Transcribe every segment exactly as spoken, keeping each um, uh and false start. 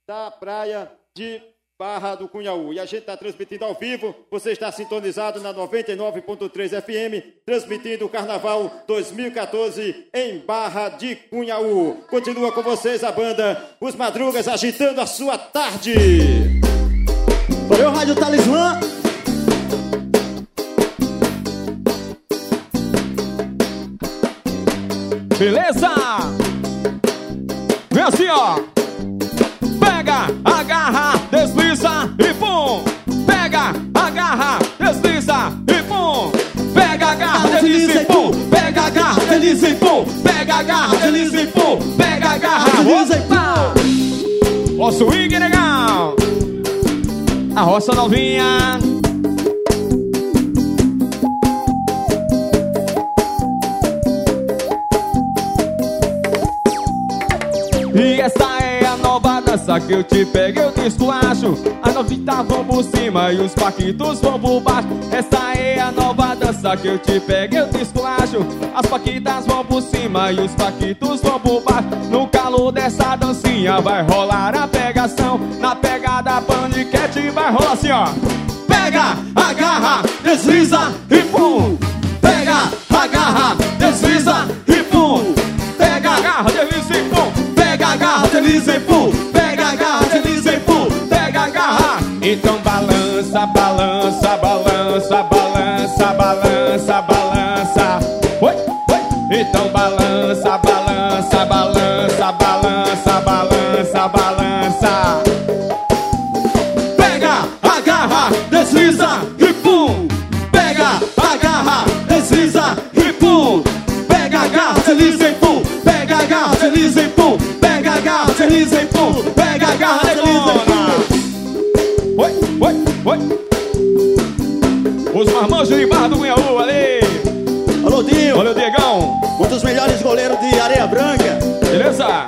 da praia de Barra do Cunhaú. E a gente está transmitindo ao vivo, você está sintonizado na noventa e nove ponto três F M, transmitindo o Carnaval dois mil e quatorze em Barra de Cunhaú. Continua com vocês a banda Os Madrugas, agitando a sua tarde. Valeu, Rádio Talismã. Beleza? Vem assim, ó. Pega, agarra, desliza e pum. Pega, agarra, desliza e pum. Pega, agarra, desliza e pum. Pega, agarra, desliza e pum. Pega, agarra, desliza e pum. Pega, agarra, desliza e pum. Ó, swing legal. A roça novinha. E essa é a nova dança que eu te pego, eu te esculacho. As novitas vão por cima e os paquitos vão por baixo. Essa é a nova dança que eu te pego, eu te esculacho. As paquitas vão por cima e os paquitos vão por baixo. No calor dessa dancinha vai rolar a pegação. Na pegada paniquete vai rolar assim, ó. Pega, agarra, desliza e pum. Pega, agarra, desliza e pum. Pega, agarra, desliza e pum. Pega, agarra, desliza e pum. Pega, agarra, desliza e pum. Pega, agarra. Então balança, balança, balança, balança, balança, balança. Oi, oi. Então balança, balança, balança, balança, balança, balança. Pega, agarra, desliza e pum. Pega, agarra, desliza e pum. Pega, agarra, desliza e pum. Pega, agarra, desliza e pum. Pega, agarra, desliza e pum. Pega, agarra, desliza e pum. Oi, oi, oi. Os marmanjos de Barra do Cunhaú, ali. Alô, Dinho. Olha o Diegão. Um dos melhores goleiros de Areia Branca. Beleza?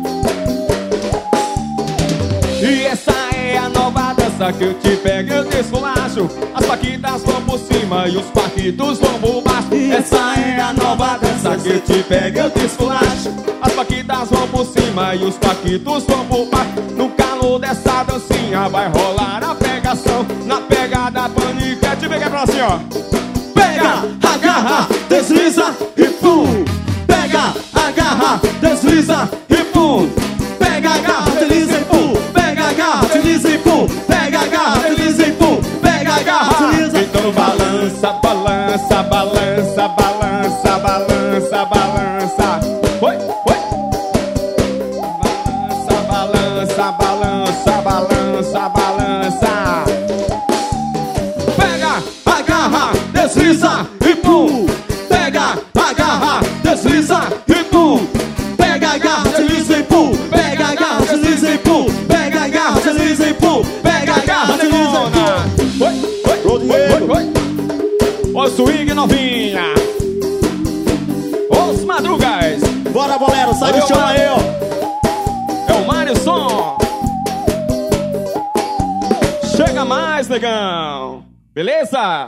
E essa é a nova dança que eu te pego, eu te esculacho. As paquitas vão por cima e os paquitos vão por baixo. Essa é a nova dança que eu te pego, eu te esculacho. As paquitas vão por cima e os paquitos vão por baixo. No calor dessa dancinha vai rolar a pegação. Na pegada paniquete, pega pra assim, ó. Pega, agarra, desliza e pum. Pega, agarra, desliza e pum. Pega, agarra, desliza e pum. Pega, agarra, desliza e pum. Pega, agarra, desliza e pum. Pega, agarra, desliza. Então balança, balança, balança, balança, balança, balança. Oi, oi. Balança, balança, balança, balança. Pega, agarra, desliza e pum. Pega, agarra, desliza e pum. Pega, agarra, desliza e pum. Pega, agarra, desliza e pum. Pega, agarra, desliza e pum. Pega, agarra, desliza e pum. Oi, oi, oi, oi. Ó, swing novinha. Os Madrugas. Bora, bolero, sai do chão aí, ó. É o Mário Som. Chega mais, negão. Beleza?